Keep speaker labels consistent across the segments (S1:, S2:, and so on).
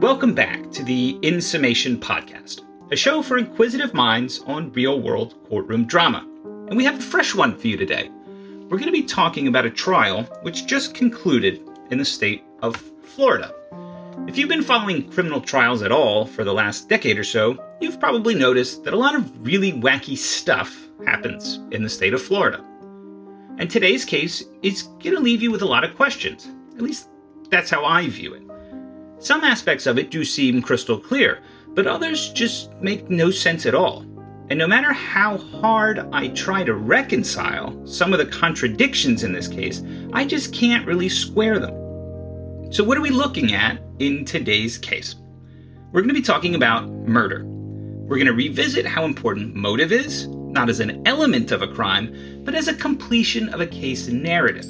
S1: Welcome back to the In Summation podcast, a show for inquisitive minds on real-world courtroom drama. And we have a fresh one for you today. We're going to be talking about a trial which just concluded in the state of Florida. If you've been following criminal trials at all for the last decade or so, you've probably noticed that a lot of really wacky stuff happens in the state of Florida. And today's case is going to leave you with a lot of questions. At least that's how I view it. Some aspects of it do seem crystal clear, but others just make no sense at all. And no matter how hard I try to reconcile some of the contradictions in this case, I just can't really square them. So what are we looking at in today's case? We're going to be talking about murder. We're going to revisit how important motive is, not as an element of a crime, but as a completion of a case narrative.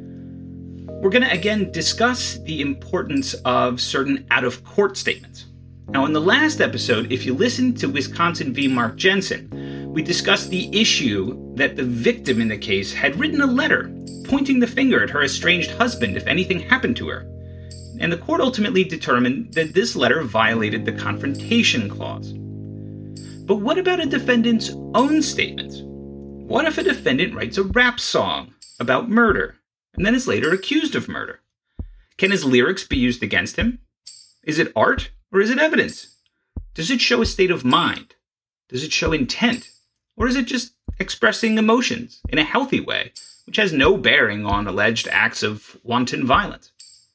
S1: We're going to again discuss the importance of certain out-of-court statements. Now, in the last episode, if you listened to Wisconsin v. Mark Jensen, we discussed the issue that the victim in the case had written a letter pointing the finger at her estranged husband if anything happened to her. And the court ultimately determined that this letter violated the Confrontation Clause. But what about a defendant's own statements? What if a defendant writes a rap song about murder and then is later accused of murder? Can his lyrics be used against him? Is it art or is it evidence? Does it show a state of mind? Does it show intent? Or is it just expressing emotions in a healthy way, which has no bearing on alleged acts of wanton violence?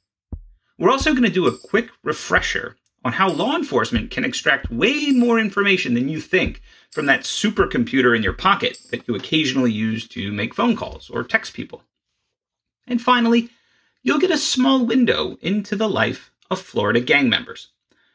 S1: We're also going to do a quick refresher on how law enforcement can extract way more information than you think from that supercomputer in your pocket that you occasionally use to make phone calls or text people. And finally, you'll get a small window into the life of Florida gang members.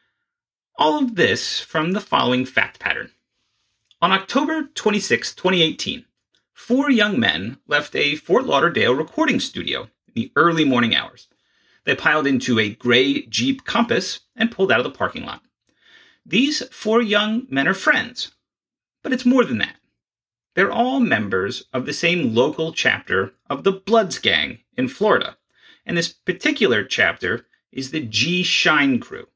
S1: All of this from the following fact pattern. On October 26, 2018, 4 young men left a Fort Lauderdale recording studio in the early morning hours. They piled into a gray Jeep Compass and pulled out of the parking lot. These 4 young men are friends, but it's more than that. They're all members of the same local chapter of the Bloods Gang in Florida, and this particular chapter is the G Shine Crew.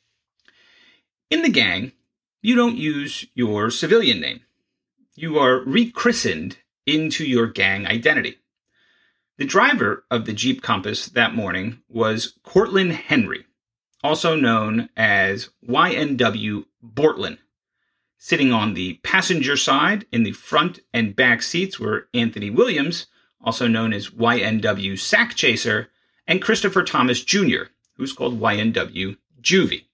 S1: In the gang, you don't use your civilian name. You are rechristened into your gang identity. The driver of the Jeep Compass that morning was Cortland Henry, also known as YNW Bortland. Sitting on the passenger side in the front and back seats were Anthony Williams, also known as YNW Sack Chaser, and Christopher Thomas Jr., who's called YNW Juvie.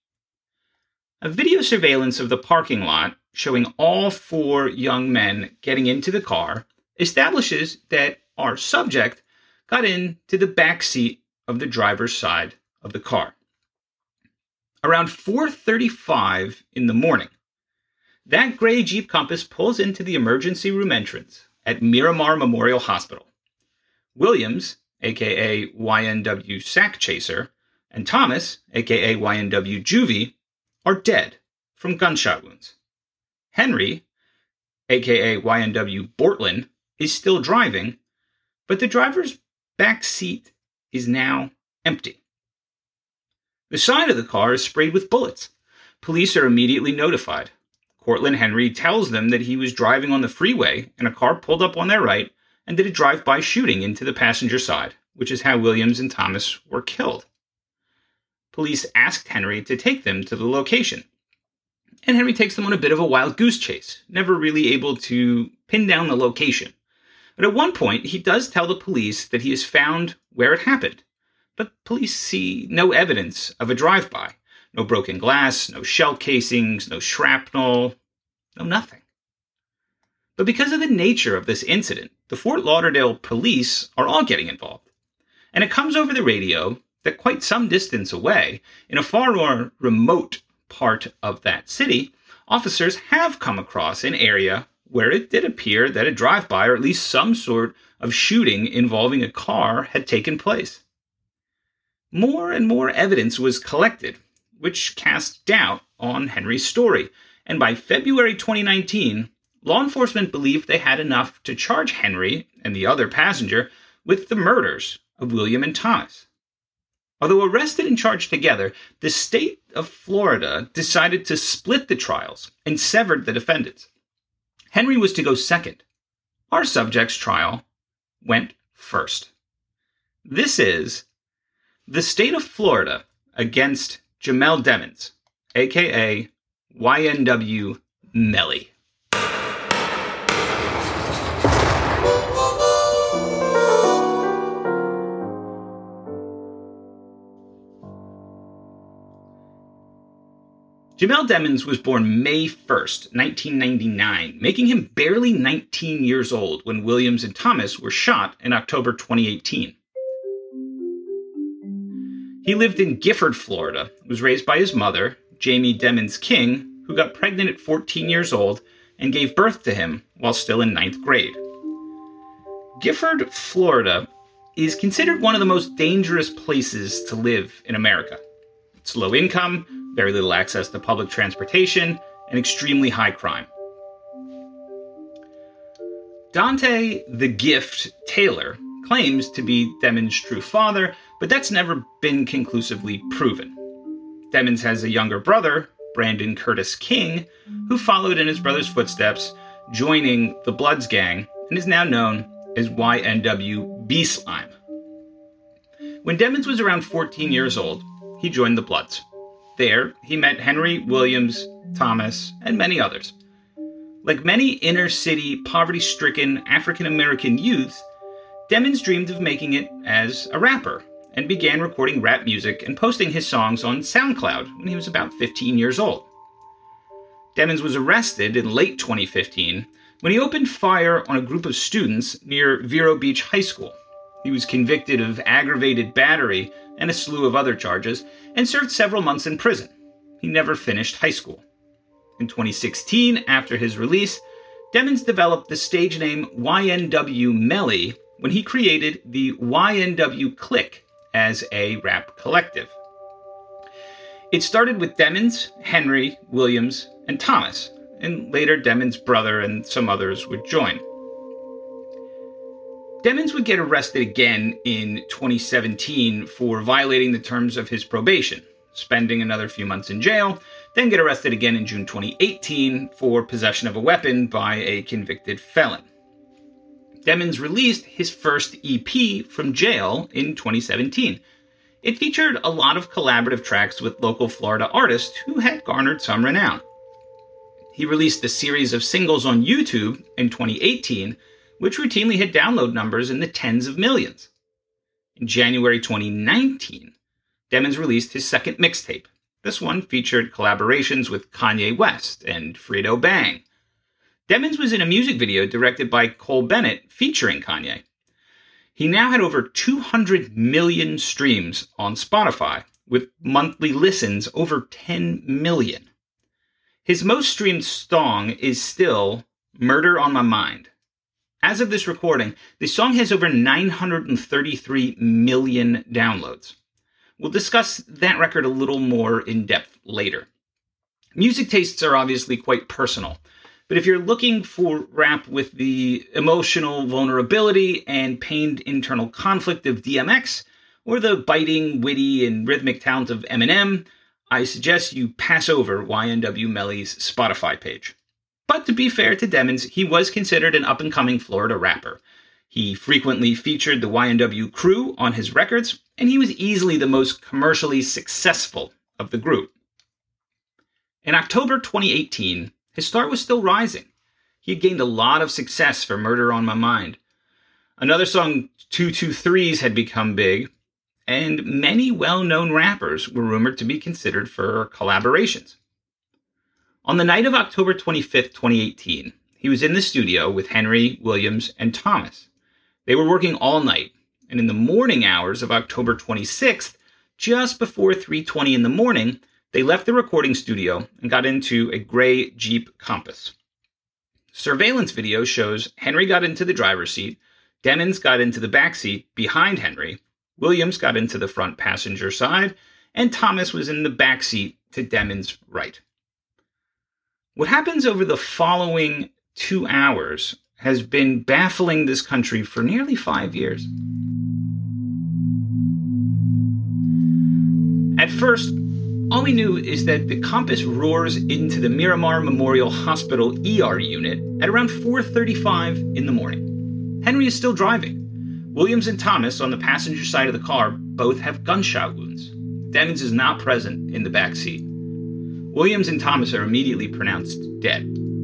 S1: A video surveillance of the parking lot showing all 4 young men getting into the car establishes that our subject got into the back seat of the driver's side of the car. Around 4:35 in the morning, that gray Jeep Compass pulls into the emergency room entrance at Miramar Memorial Hospital. Williams, aka YNW Sack Chaser, and Thomas, aka YNW Juvie, are dead from gunshot wounds. Henry, aka YNW Bortland, is still driving, but the driver's back seat is now empty. The side of the car is sprayed with bullets. Police are immediately notified. Cortland Henry tells them that he was driving on the freeway and a car pulled up on their right and did a drive-by shooting into the passenger side, which is how Williams and Thomas were killed. Police asked Henry to take them to the location, and Henry takes them on a bit of a wild goose chase, never really able to pin down the location. But at one point, he does tell the police that he has found where it happened. But police see no evidence of a drive-by. No broken glass, no shell casings, no shrapnel, no nothing. But because of the nature of this incident, the Fort Lauderdale police are all getting involved. And it comes over the radio that quite some distance away, in a far more remote part of that city, officers have come across an area where it did appear that a drive-by, or at least some sort of shooting involving a car, had taken place. More and more evidence was collected, which cast doubt on Henry's story, and by February 2019, law enforcement believed they had enough to charge Henry and the other passenger with the murders of William and Thomas. Although arrested and charged together, the state of Florida decided to split the trials and severed the defendants. Henry was to go second. Our subject's trial went first. This is the state of Florida against Jamel Demens, a.k.a. YNW Melly. Jamel Demens was born May 1st, 1999, making him barely 19 years old when Williams and Thomas were shot in October 2018. He lived in Gifford, Florida, was raised by his mother, Jamie Demens King, who got pregnant at 14 years old and gave birth to him while still in 9th grade. Gifford, Florida, is considered one of the most dangerous places to live in America. It's low income, very little access to public transportation, and extremely high crime. Dante the Gift Taylor claims to be Demens' true father, but that's never been conclusively proven. Demens has a younger brother, Brandon Curtis King, who followed in his brother's footsteps, joining the Bloods gang, and is now known as YNW B-Slime. When Demens was around 14 years old, he joined the Bloods. There, he met Henry, Williams, Thomas, and many others. Like many inner-city, poverty-stricken African-American youths, Demens dreamed of making it as a rapper, and began recording rap music and posting his songs on SoundCloud when he was about 15 years old. Demens was arrested in late 2015 when he opened fire on a group of students near Vero Beach High School. He was convicted of aggravated battery and a slew of other charges, and served several months in prison. He never finished high school. In 2016, after his release, Demens developed the stage name YNW Melly when he created the YNW Clique as a rap collective. It started with Demens, Henry, Williams, and Thomas, and later Demens' brother and some others would join. Demens would get arrested again in 2017 for violating the terms of his probation, spending another few months in jail, then get arrested again in June 2018 for possession of a weapon by a convicted felon. Demens released his first EP from jail in 2017. It featured a lot of collaborative tracks with local Florida artists who had garnered some renown. He released a series of singles on YouTube in 2018, which routinely hit download numbers in the tens of millions. In January 2019, Demens released his second mixtape. This one featured collaborations with Kanye West and Fredo Bang. Demens was in a music video directed by Cole Bennett featuring Kanye. He now had over 200 million streams on Spotify, with monthly listens over 10 million. His most streamed song is still Murder on My Mind. As of this recording, the song has over 933 million downloads. We'll discuss that record a little more in depth later. Music tastes are obviously quite personal, but if you're looking for rap with the emotional vulnerability and pained internal conflict of DMX, or the biting, witty, and rhythmic talent of Eminem, I suggest you pass over YNW Melly's Spotify page. But to be fair to Demens, he was considered an up-and-coming Florida rapper. He frequently featured the YNW crew on his records, and he was easily the most commercially successful of the group. In October 2018, his star was still rising. He had gained a lot of success for Murder on My Mind. Another song, 223s, had become big, and many well-known rappers were rumored to be considered for collaborations. On the night of October 25th, 2018, he was in the studio with Henry, Williams, and Thomas. They were working all night, and in the morning hours of October 26th, just before 3:20 in the morning, they left the recording studio and got into a gray Jeep Compass. Surveillance video shows Henry got into the driver's seat, Demens got into the back seat behind Henry, Williams got into the front passenger side, and Thomas was in the back seat to Demens' right. What happens over the following 2 hours has been baffling this country for nearly 5 years. At first, all we knew is that the Compass roars into the Miramar Memorial Hospital ER unit at around 4:35 in the morning. Henry is still driving. Williams and Thomas on the passenger side of the car both have gunshot wounds. Demmons is not present in the back seat. Williams and Thomas are immediately pronounced dead.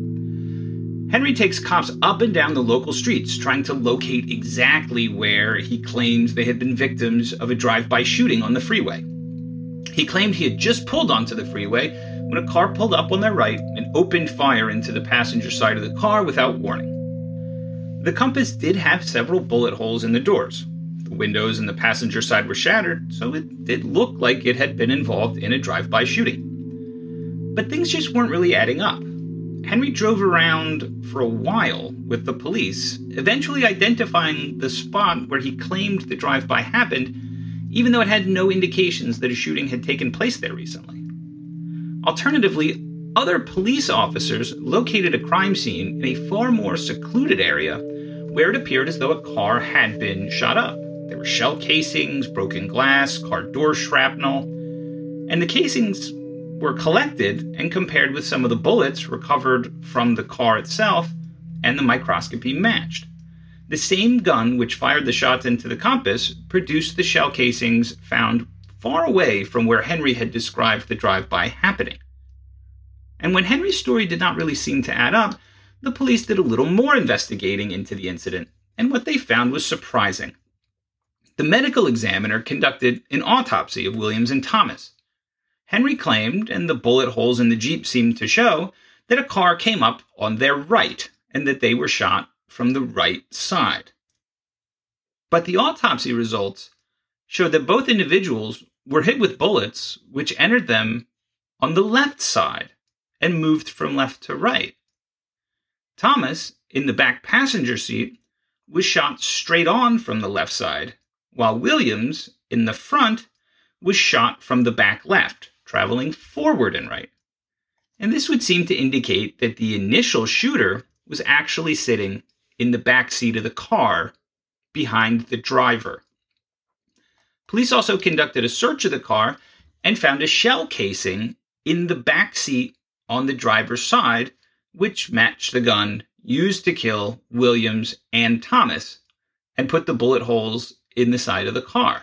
S1: Henry takes cops up and down the local streets trying to locate exactly where he claims they had been victims of a drive-by shooting on the freeway. He claimed he had just pulled onto the freeway when a car pulled up on their right and opened fire into the passenger side of the car without warning. The Compass did have several bullet holes in the doors. The windows in the passenger side were shattered, so it did look like it had been involved in a drive-by shooting. But things just weren't really adding up. Henry drove around for a while with the police, eventually identifying the spot where he claimed the drive-by happened, even though it had no indications that a shooting had taken place there recently. Alternatively, other police officers located a crime scene in a far more secluded area where it appeared as though a car had been shot up. There were shell casings, broken glass, car door shrapnel, and the casings were collected and compared with some of the bullets recovered from the car itself, and the microscopy matched. The same gun which fired the shots into the Compass produced the shell casings found far away from where Henry had described the drive-by happening. And when Henry's story did not really seem to add up, the police did a little more investigating into the incident, and what they found was surprising. The medical examiner conducted an autopsy of Williams and Thomas. Henry claimed, and the bullet holes in the Jeep seemed to show, that a car came up on their right, and that they were shot from the right side. But the autopsy results showed that both individuals were hit with bullets which entered them on the left side and moved from left to right. Thomas, in the back passenger seat, was shot straight on from the left side, while Williams, in the front, was shot from the back left, traveling forward and right. And this would seem to indicate that the initial shooter was actually sitting in the back seat of the car, behind the driver. Police also conducted a search of the car and found a shell casing in the back seat on the driver's side, which matched the gun used to kill Williams and Thomas, and put the bullet holes in the side of the car.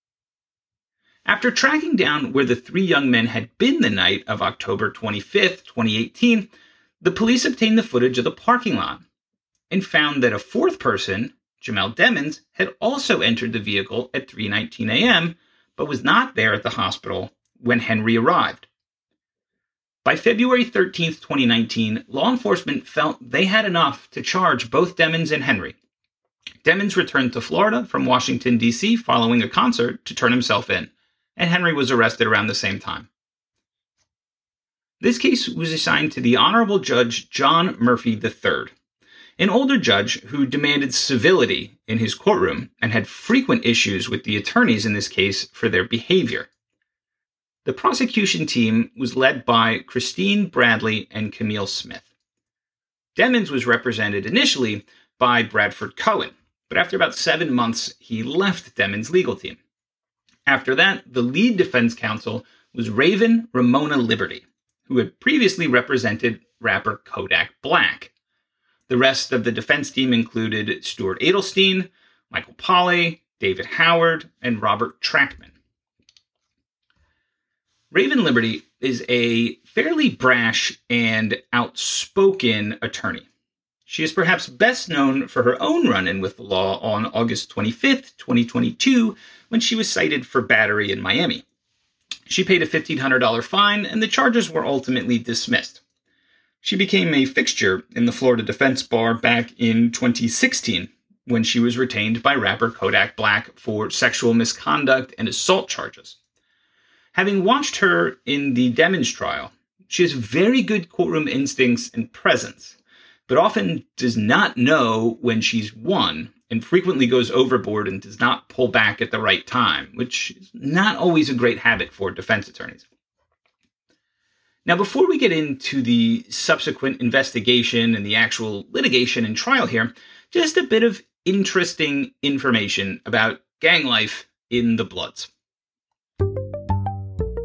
S1: After tracking down where the three young men had been the night of October 25th, 2018, the police obtained the footage of the parking lot and found that a fourth person, Jamel Demmons, had also entered the vehicle at 3:19 a.m., but was not there at the hospital when Henry arrived. By February 13th, 2019, law enforcement felt they had enough to charge both Demmons and Henry. Demmons returned to Florida from Washington, D.C. following a concert to turn himself in, and Henry was arrested around the same time. This case was assigned to the Honorable Judge John Murphy III, an older judge who demanded civility in his courtroom and had frequent issues with the attorneys in this case for their behavior. The prosecution team was led by Christine Bradley and Camille Smith. Demmons was represented initially by Bradford Cohen, but after about 7 months, he left Demmons' legal team. After that, the lead defense counsel was Raven Ramona Liberty, who had previously represented rapper Kodak Black. The rest of the defense team included Stuart Adelstein, Michael Polly, David Howard, and Robert Trackman. Raven Liberty is a fairly brash and outspoken attorney. She is perhaps best known for her own run-in with the law on August 25th, 2022, when she was cited for battery in Miami. She paid a $1,500 fine, and the charges were ultimately dismissed. She became a fixture in the Florida Defense Bar back in 2016, when she was retained by rapper Kodak Black for sexual misconduct and assault charges. Having watched her in the Demmons trial, she has very good courtroom instincts and presence, but often does not know when she's won and frequently goes overboard and does not pull back at the right time, which is not always a great habit for defense attorneys. Now, before we get into the subsequent investigation and the actual litigation and trial here, just a bit of interesting information about gang life in the Bloods.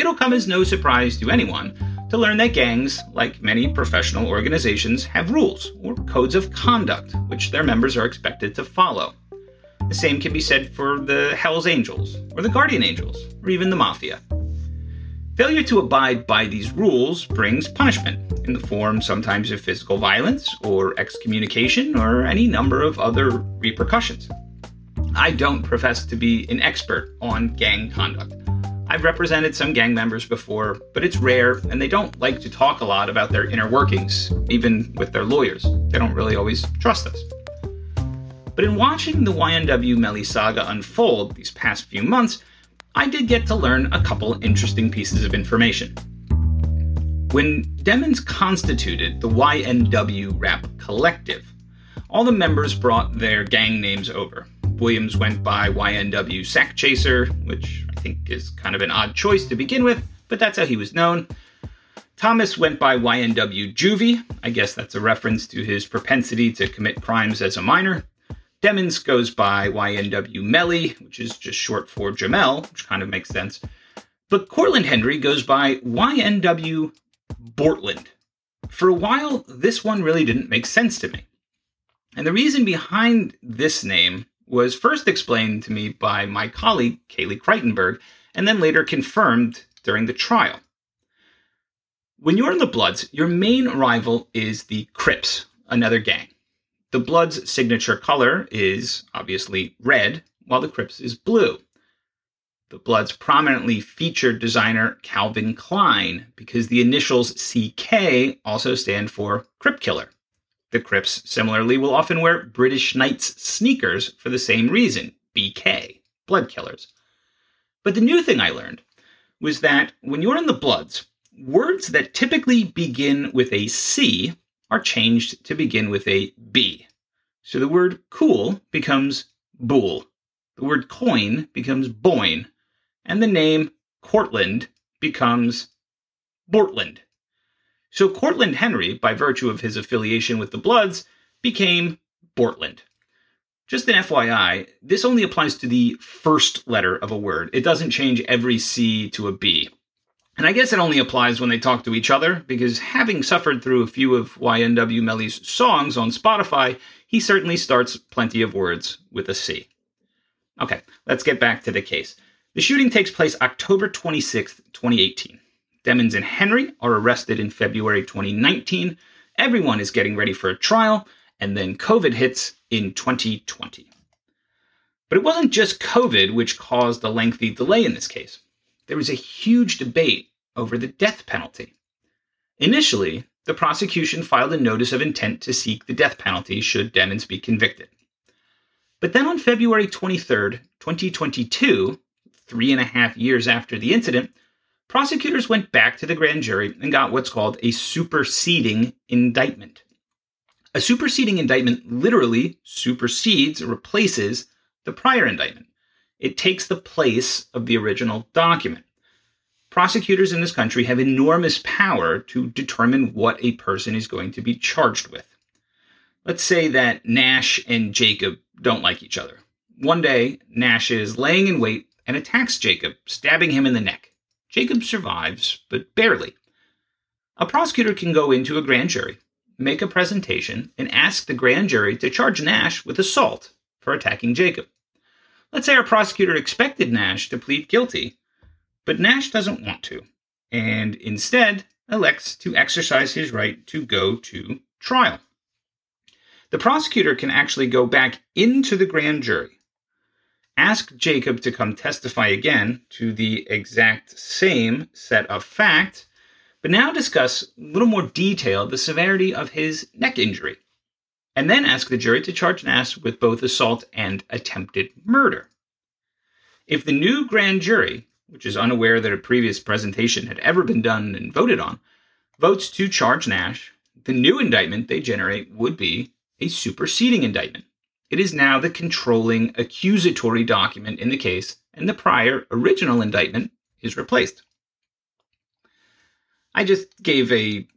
S1: it'll come as no surprise to anyone to learn that gangs, like many professional organizations, have rules or codes of conduct which their members are expected to follow. The same can be said for the Hells Angels, or the Guardian Angels, or even the Mafia. Failure to abide by these rules brings punishment in the form sometimes of physical violence, or excommunication, or any number of other repercussions. I don't profess to be an expert on gang conduct. I've represented some gang members before, but it's rare, and they don't like to talk a lot about their inner workings, even with their lawyers. They don't really always trust us. But in watching the YNW Melly saga unfold these past few months, I did get to learn a couple interesting pieces of information. When Demons constituted the YNW Rap Collective, all the members brought their gang names over. Williams went by YNW Sack Chaser, which I think is kind of an odd choice to begin with, but that's how he was known. Thomas went by YNW Juvie. I guess that's a reference to his propensity to commit crimes as a minor. Demons goes by YNW Melly, which is just short for Jamel, which kind of makes sense. But Cortland Henry goes by YNW Bortland. For a while, this one really didn't make sense to me. And the reason behind this name was first explained to me by my colleague, Kaylee Kreitenberg, and then later confirmed during the trial. When you're in the Bloods, your main rival is the Crips, another gang. The Bloods' signature color is obviously red, while the Crips is blue. The Bloods prominently featured designer Calvin Klein because the initials CK also stand for Crip Killer. The Crips similarly will often wear British Knights sneakers for the same reason, BK, Blood Killers. But the new thing I learned was that when you're in the Bloods, words that typically begin with a C are changed to begin with a B. So the word cool becomes bool, the word coin becomes boin, and the name Cortland becomes Bortland. So Cortland Henry, by virtue of his affiliation with the Bloods, became Bortland. Just an FYI, this only applies to the first letter of a word. It doesn't change every C to a B. And I guess it only applies when they talk to each other, because having suffered through a few of YNW Melly's songs on Spotify, he certainly starts plenty of words with a C. Okay, let's get back to the case. The shooting takes place October 26th, 2018. Demons and Henry are arrested in February 2019. Everyone is getting ready for a trial, and then COVID hits in 2020. But it wasn't just COVID which caused a lengthy delay in this case. There was a huge debate over the death penalty. Initially, the prosecution filed a notice of intent to seek the death penalty should Demons be convicted. But then on February 23rd, 2022, 3.5 years after the incident, prosecutors went back to the grand jury and got what's called a superseding indictment. A superseding indictment literally supersedes or replaces the prior indictment. It takes the place of the original document. Prosecutors in this country have enormous power to determine what a person is going to be charged with. Let's say that Nash and Jacob don't like each other. One day, Nash is laying in wait and attacks Jacob, stabbing him in the neck. Jacob survives, but barely. A prosecutor can go into a grand jury, make a presentation, and ask the grand jury to charge Nash with assault for attacking Jacob. Let's say our prosecutor expected Nash to plead guilty, but Nash doesn't want to, and instead elects to exercise his right to go to trial. The prosecutor can actually go back into the grand jury, ask Jacob to come testify again to the exact same set of facts, but now discuss a little more detail the severity of his neck injury, and then ask the jury to charge Nash with both assault and attempted murder. If the new grand jury, which is unaware that a previous presentation had ever been done and voted on, votes to charge Nash, the new indictment they generate would be a superseding indictment. It is now the controlling accusatory document in the case, and the prior original indictment is replaced. I just gave a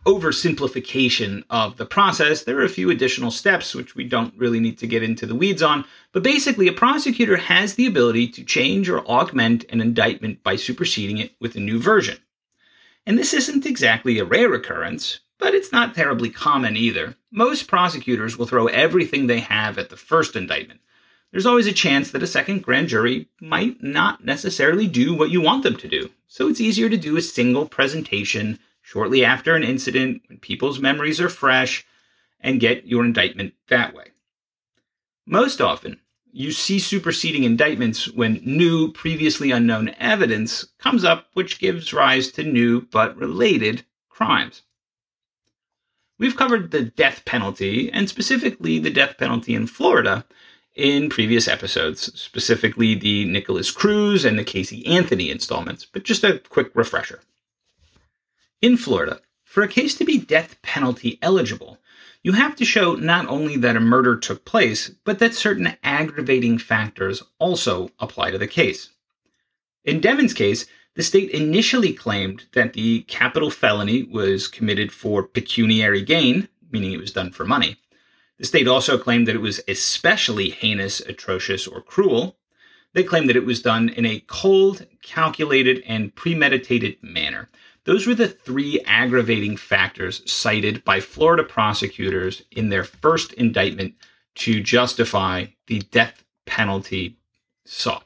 S1: oversimplification of the process. There are a few additional steps which we don't really need to get into the weeds on, but basically a prosecutor has the ability to change or augment an indictment by superseding it with a new version. And this isn't exactly a rare occurrence, but it's not terribly common either. Most prosecutors will throw everything they have at the first indictment. There's always a chance that a second grand jury might not necessarily do what you want them to do, so it's easier to do a single presentation shortly after an incident when people's memories are fresh and get your indictment that way. Most often, you see superseding indictments when new, previously unknown evidence comes up which gives rise to new but related crimes. We've covered the death penalty, and specifically the death penalty in Florida, in previous episodes, specifically the Nicholas Cruz and the Casey Anthony installments, but just a quick refresher. In Florida, for a case to be death penalty eligible, you have to show not only that a murder took place, but that certain aggravating factors also apply to the case. In Devin's case, the state initially claimed that the capital felony was committed for pecuniary gain, meaning it was done for money. The state also claimed that it was especially heinous, atrocious, or cruel. They claimed that it was done in a cold, calculated, and premeditated manner. Those were the three aggravating factors cited by Florida prosecutors in their first indictment to justify the death penalty sought.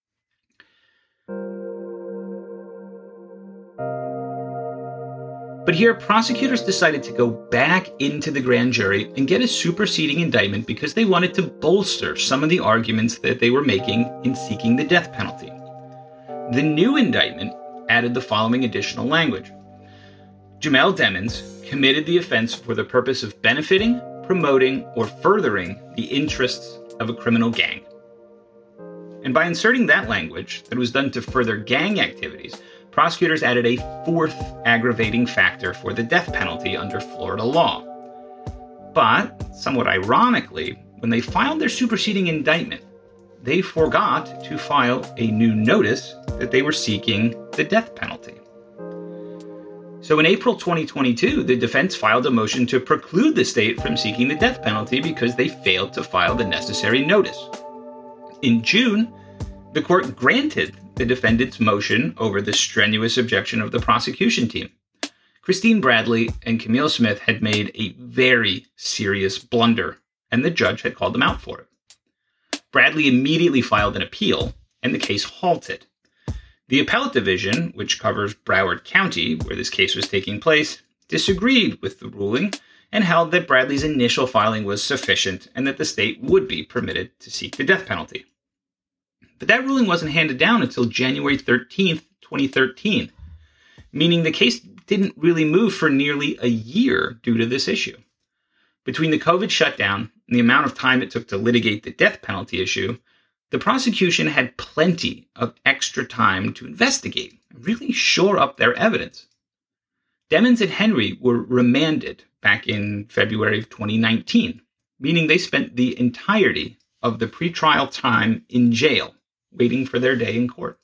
S1: But here, prosecutors decided to go back into the grand jury and get a superseding indictment because they wanted to bolster some of the arguments that they were making in seeking the death penalty. The new indictment added the following additional language. Jamel Demens committed the offense for the purpose of benefiting, promoting, or furthering the interests of a criminal gang. And by inserting that language that was done to further gang activities, prosecutors added a fourth aggravating factor for the death penalty under Florida law. But, somewhat ironically, when they filed their superseding indictment, they forgot to file a new notice that they were seeking the death penalty. So in April 2022, the defense filed a motion to preclude the state from seeking the death penalty because they failed to file the necessary notice. In June, the court granted the defendant's motion over the strenuous objection of the prosecution team. Christine Bradley and Camille Smith had made a very serious blunder, and the judge had called them out for it. Bradley immediately filed an appeal, and the case halted. The appellate division, which covers Broward County, where this case was taking place, disagreed with the ruling and held that Bradley's initial filing was sufficient and that the state would be permitted to seek the death penalty. But that ruling wasn't handed down until January 13th, 2013, meaning the case didn't really move for nearly a year due to this issue. Between the COVID shutdown and the amount of time it took to litigate the death penalty issue, the prosecution had plenty of extra time to investigate and really shore up their evidence. Demens and Henry were remanded back in February of 2019, meaning they spent the entirety of the pretrial time in jail, waiting for their day in court.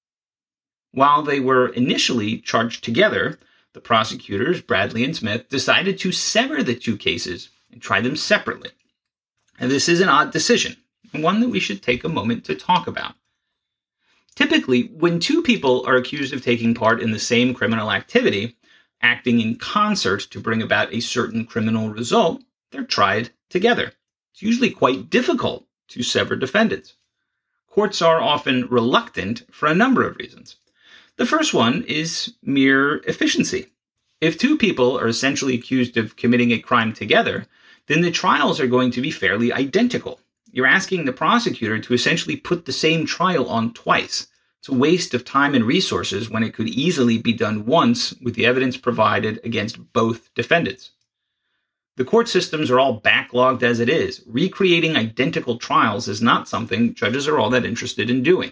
S1: While they were initially charged together, the prosecutors, Bradley and Smith, decided to sever the two cases and try them separately. And this is an odd decision, and one that we should take a moment to talk about. Typically, when two people are accused of taking part in the same criminal activity, acting in concert to bring about a certain criminal result, they're tried together. It's usually quite difficult to sever defendants. Courts are often reluctant for a number of reasons. The first one is mere efficiency. If two people are essentially accused of committing a crime together, then the trials are going to be fairly identical. You're asking the prosecutor to essentially put the same trial on twice. It's a waste of time and resources when it could easily be done once with the evidence provided against both defendants. The court systems are all backlogged as it is. Recreating identical trials is not something judges are all that interested in doing.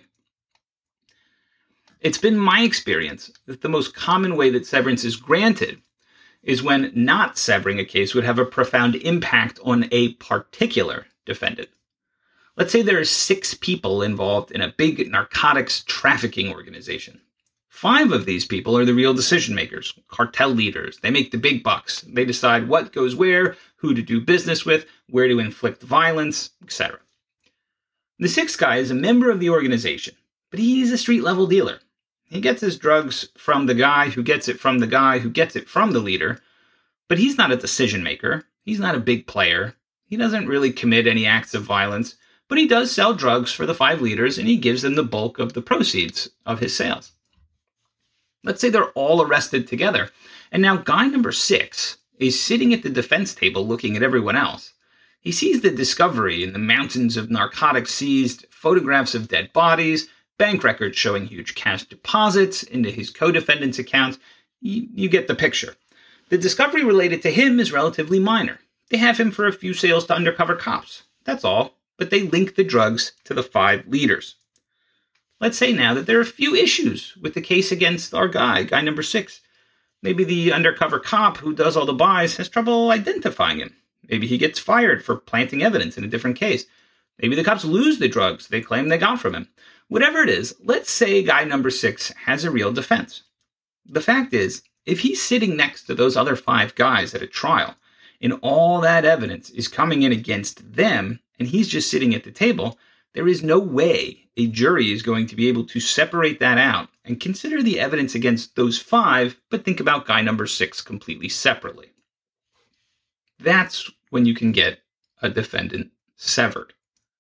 S1: It's been my experience that the most common way that severance is granted is when not severing a case would have a profound impact on a particular defendant. Let's say there are 6 people involved in a big narcotics trafficking organization. 5 of these people are the real decision makers, cartel leaders. They make the big bucks. They decide what goes where, who to do business with, where to inflict violence, etc. The 6th guy is a member of the organization, but he's a street-level dealer. He gets his drugs from the guy who gets it from the guy who gets it from the leader, but he's not a decision maker. He's not a big player. He doesn't really commit any acts of violence, but he does sell drugs for the 5 leaders, and he gives them the bulk of the proceeds of his sales. Let's say they're all arrested together, and now guy number 6 is sitting at the defense table looking at everyone else. He sees the discovery in the mountains of narcotics seized, photographs of dead bodies, bank records showing huge cash deposits into his co-defendants' accounts. You get the picture. The discovery related to him is relatively minor. They have him for a few sales to undercover cops. That's all, but they link the drugs to the 5 leaders. Let's say now that there are a few issues with the case against our guy number 6. Maybe the undercover cop who does all the buys has trouble identifying him. Maybe he gets fired for planting evidence in a different case. Maybe the cops lose the drugs they claim they got from him. Whatever it is, let's say guy number 6 has a real defense. The fact is, if he's sitting next to those other 5 guys at a trial, and all that evidence is coming in against them, and he's just sitting at the table, there is no way a jury is going to be able to separate that out and consider the evidence against those 5, but think about guy number 6 completely separately. That's when you can get a defendant severed.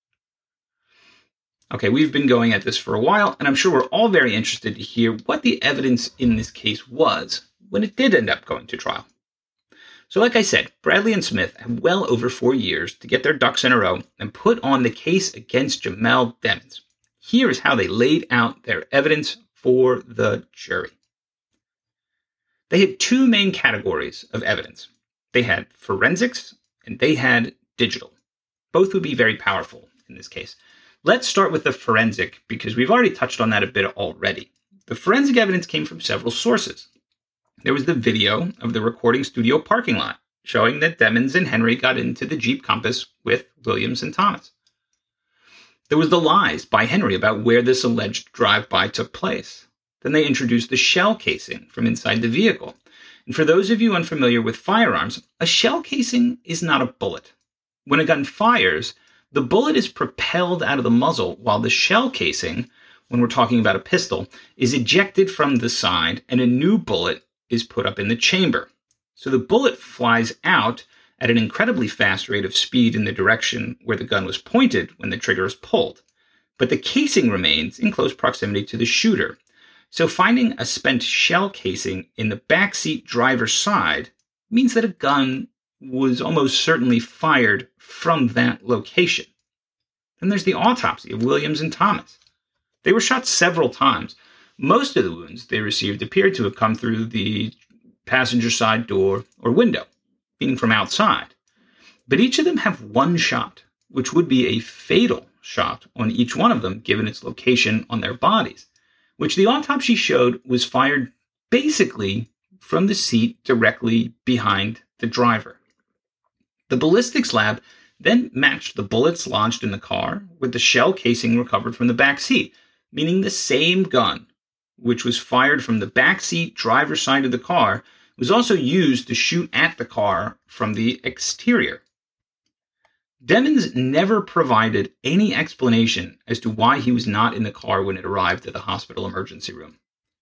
S1: Okay, we've been going at this for a while, and I'm sure we're all very interested to hear what the evidence in this case was when it did end up going to trial. So like I said, Bradley and Smith had well over 4 years to get their ducks in a row and put on the case against Jamel Demens. Here is how they laid out their evidence for the jury. They had 2 main categories of evidence. They had forensics and they had digital. Both would be very powerful in this case. Let's start with the forensic because we've already touched on that a bit already. The forensic evidence came from several sources. There was the video of the recording studio parking lot showing that Demens and Henry got into the Jeep Compass with Williams and Thomas. There was the lies by Henry about where this alleged drive-by took place. Then they introduced the shell casing from inside the vehicle. And for those of you unfamiliar with firearms, a shell casing is not a bullet. When a gun fires, the bullet is propelled out of the muzzle while the shell casing, when we're talking about a pistol, is ejected from the side and a new bullet is put up in the chamber. So the bullet flies out at an incredibly fast rate of speed in the direction where the gun was pointed when the trigger is pulled. But the casing remains in close proximity to the shooter. So finding a spent shell casing in the backseat driver's side means that a gun was almost certainly fired from that location. Then there's the autopsy of Williams and Thomas. They were shot several times. Most of the wounds they received appeared to have come through the passenger side door or window, meaning from outside. But each of them have one shot, which would be a fatal shot on each one of them given its location on their bodies, which the autopsy showed was fired basically from the seat directly behind the driver. The ballistics lab then matched the bullets lodged in the car with the shell casing recovered from the back seat, meaning the same gun, which was fired from the backseat driver's side of the car, was also used to shoot at the car from the exterior. Demens never provided any explanation as to why he was not in the car when it arrived at the hospital emergency room.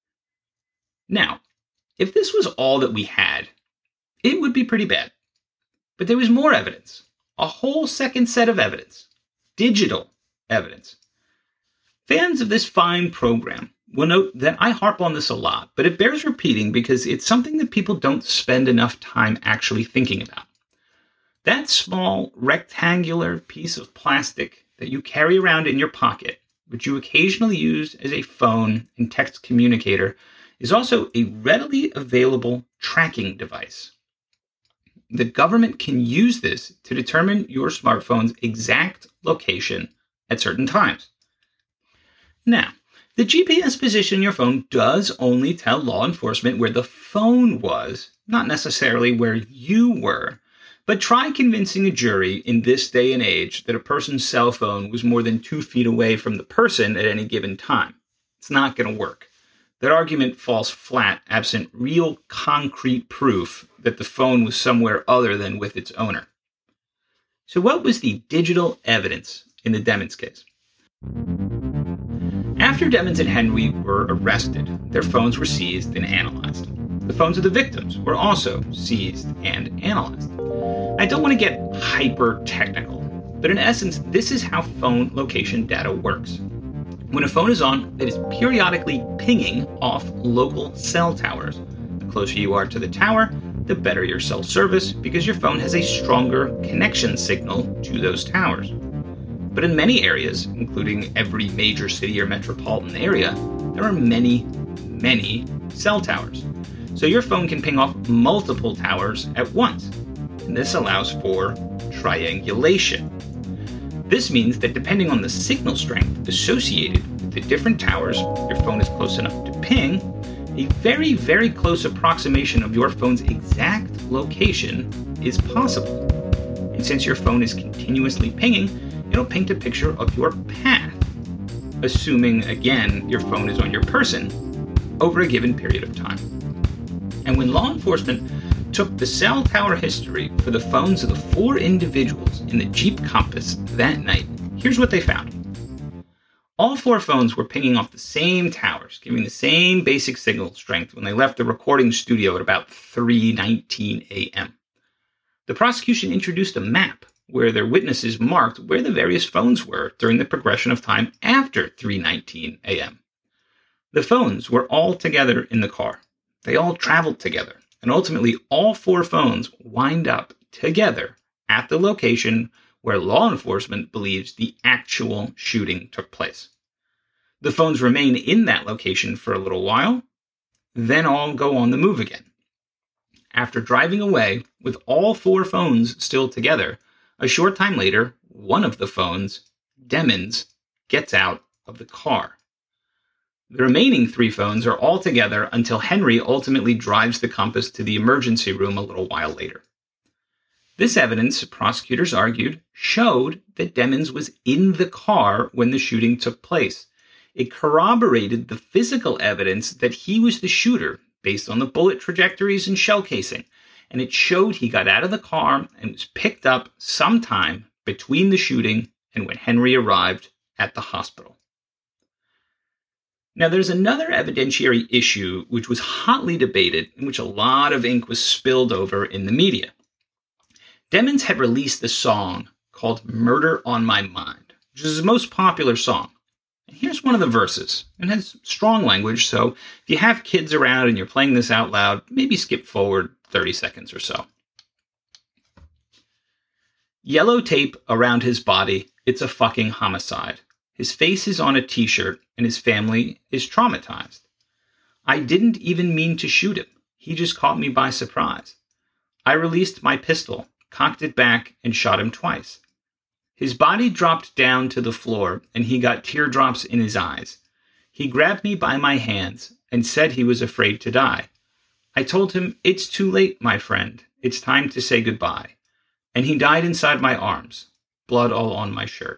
S1: Now, if this was all that we had, it would be pretty bad. But there was more evidence, a whole second set of evidence, digital evidence. Fans of this fine program will note that I harp on this a lot, but it bears repeating because it's something that people don't spend enough time actually thinking about. That small rectangular piece of plastic that you carry around in your pocket, which you occasionally use as a phone and text communicator, is also a readily available tracking device. The government can use this to determine your smartphone's exact location at certain times. Now, the GPS position in your phone does only tell law enforcement where the phone was, not necessarily where you were. But try convincing a jury in this day and age that a person's cell phone was more than 2 feet away from the person at any given time. It's not going to work. That argument falls flat absent real concrete proof that the phone was somewhere other than with its owner. So what was the digital evidence in the Demens case? After Demens and Henry were arrested, their phones were seized and analyzed. The phones of the victims were also seized and analyzed. I don't want to get hyper-technical, but in essence, this is how phone location data works. When a phone is on, it is periodically pinging off local cell towers. The closer you are to the tower, the better your cell service because your phone has a stronger connection signal to those towers. But in many areas, including every major city or metropolitan area, there are many, many cell towers. So your phone can ping off multiple towers at once. And this allows for triangulation. This means that depending on the signal strength associated with the different towers your phone is close enough to ping, a very, very close approximation of your phone's exact location is possible. And since your phone is continuously pinging, it'll paint a picture of your path, assuming, again, your phone is on your person over a given period of time. And when law enforcement took the cell tower history for the phones of the 4 individuals in the Jeep Compass that night, here's what they found. All 4 phones were pinging off the same towers, giving the same basic signal strength when they left the recording studio at about 3:19 a.m. The prosecution introduced a map where their witnesses marked where the various phones were during the progression of time after 3:19 a.m. The phones were all together in the car. They all traveled together. And ultimately, all 4 phones wind up together at the location where law enforcement believes the actual shooting took place. The phones remain in that location for a little while, then all go on the move again. After driving away with all 4 phones still together, a short time later, one of the phones, Demens, gets out of the car. The remaining 3 phones are all together until Henry ultimately drives the Compass to the emergency room a little while later. This evidence, prosecutors argued, showed that Demens was in the car when the shooting took place. It corroborated the physical evidence that he was the shooter based on the bullet trajectories and shell casing, and it showed he got out of the car and was picked up sometime between the shooting and when Henry arrived at the hospital. Now, there's another evidentiary issue which was hotly debated and which a lot of ink was spilled over in the media. Demens had released a song called Murder on My Mind, which is his most popular song. And here's one of the verses. It has strong language, so if you have kids around and you're playing this out loud, maybe skip forward 30 seconds or so. Yellow tape around his body, it's a fucking homicide. His face is on a t-shirt, and his family is traumatized. I didn't even mean to shoot him. He just caught me by surprise. I released my pistol, cocked it back, and shot him twice. His body dropped down to the floor, and he got teardrops in his eyes. He grabbed me by my hands and said he was afraid to die. I told him, "It's too late, my friend. It's time to say goodbye." And he died inside my arms, blood all on my shirt.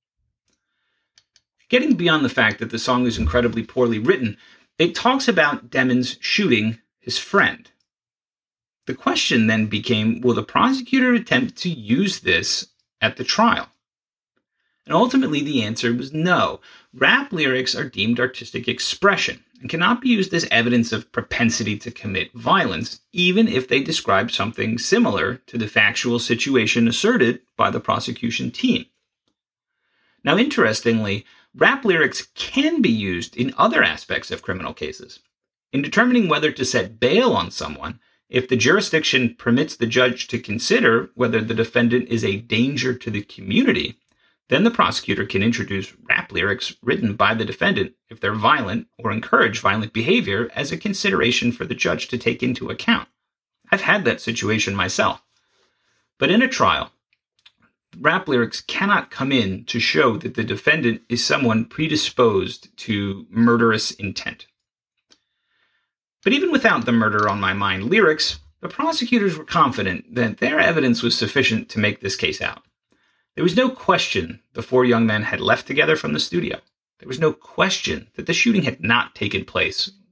S1: Getting beyond the fact that the song is incredibly poorly written, it talks about Demens shooting his friend. The question then became, will the prosecutor attempt to use this at the trial? And ultimately the answer was no. Rap lyrics are deemed artistic expression and cannot be used as evidence of propensity to commit violence, even if they describe something similar to the factual situation asserted by the prosecution team. Now, interestingly, rap lyrics can be used in other aspects of criminal cases. In determining whether to set bail on someone, if the jurisdiction permits the judge to consider whether the defendant is a danger to the community, then the prosecutor can introduce rap lyrics written by the defendant if they're violent or encourage violent behavior as a consideration for the judge to take into account. I've had that situation myself. But in a trial, rap lyrics cannot come in to show that the defendant is someone predisposed to murderous intent. But even without the Murder on My Mind lyrics, the prosecutors were confident that their evidence was sufficient to make this case out. There was no question the 4 young men had left together from the studio. There was no question that the shooting had not taken place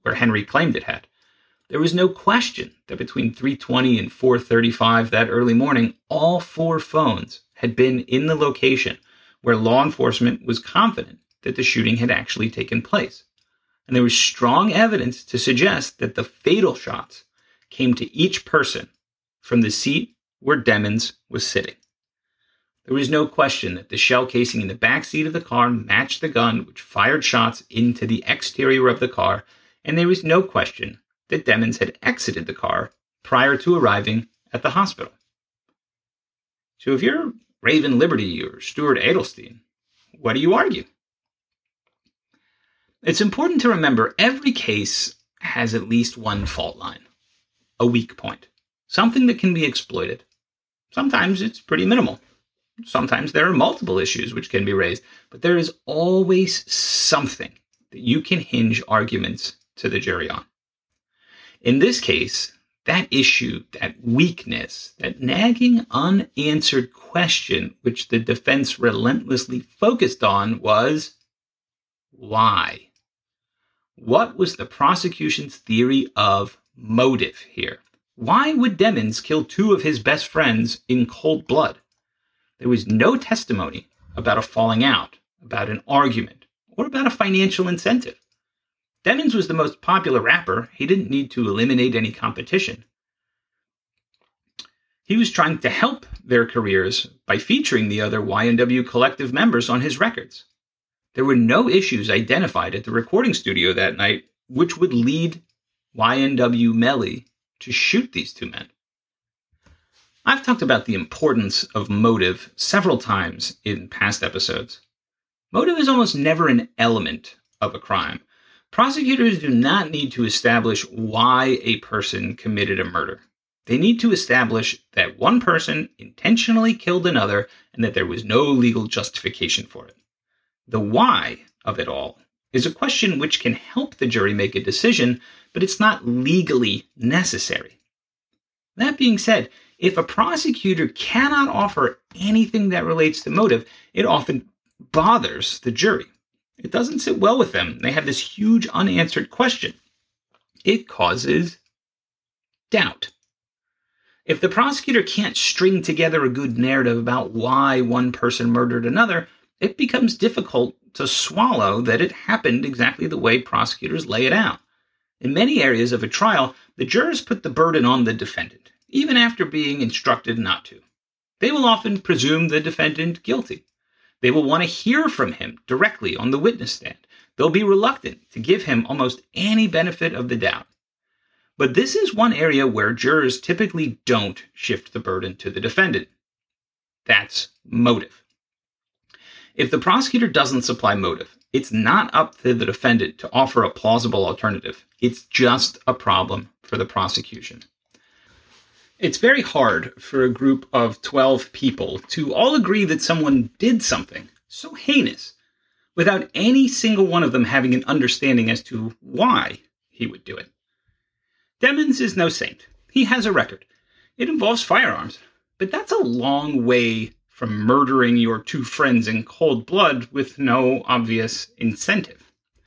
S1: where Henry claimed it had. There was no question that between 3:20 and 4:35 that early morning, all 4 phones had been in the location where law enforcement was confident that the shooting had actually taken place. And there was strong evidence to suggest that the fatal shots came to each person from the seat where Demens was sitting. There was no question that the shell casing in the back seat of the car matched the gun which fired shots into the exterior of the car, and there was no question that Demens had exited the car prior to arriving at the hospital. So if you're Raven Liberty or Stuart Adelstein, what do you argue? It's important to remember every case has at least one fault line, a weak point, something that can be exploited. Sometimes it's pretty minimal. Sometimes there are multiple issues which can be raised, but there is always something that you can hinge arguments to the jury on. In this case, that issue, that weakness, that nagging unanswered question which the defense relentlessly focused on was why? What was the prosecution's theory of motive here? Why would Demens kill 2 of his best friends in cold blood? There was no testimony about a falling out, about an argument, or about a financial incentive. Demens was the most popular rapper. He didn't need to eliminate any competition. He was trying to help their careers by featuring the other YNW Collective members on his records. There were no issues identified at the recording studio that night which would lead YNW Melly to shoot these 2 men. I've talked about the importance of motive several times in past episodes. Motive is almost never an element of a crime. Prosecutors do not need to establish why a person committed a murder. They need to establish that one person intentionally killed another and that there was no legal justification for it. The why of it all is a question which can help the jury make a decision, but it's not legally necessary. That being said, if a prosecutor cannot offer anything that relates to motive, it often bothers the jury. It doesn't sit well with them. They have this huge unanswered question. It causes doubt. If the prosecutor can't string together a good narrative about why one person murdered another, it becomes difficult to swallow that it happened exactly the way prosecutors lay it out. In many areas of a trial, the jurors put the burden on the defendant, even after being instructed not to. They will often presume the defendant guilty. They will want to hear from him directly on the witness stand. They'll be reluctant to give him almost any benefit of the doubt. But this is one area where jurors typically don't shift the burden to the defendant. That's motive. If the prosecutor doesn't supply motive, it's not up to the defendant to offer a plausible alternative. It's just a problem for the prosecution. It's very hard for a group of 12 people to all agree that someone did something so heinous without any single one of them having an understanding as to why he would do it. Demens is no saint. He has a record. It involves firearms, but that's a long way from murdering your 2 friends in cold blood with no obvious incentive.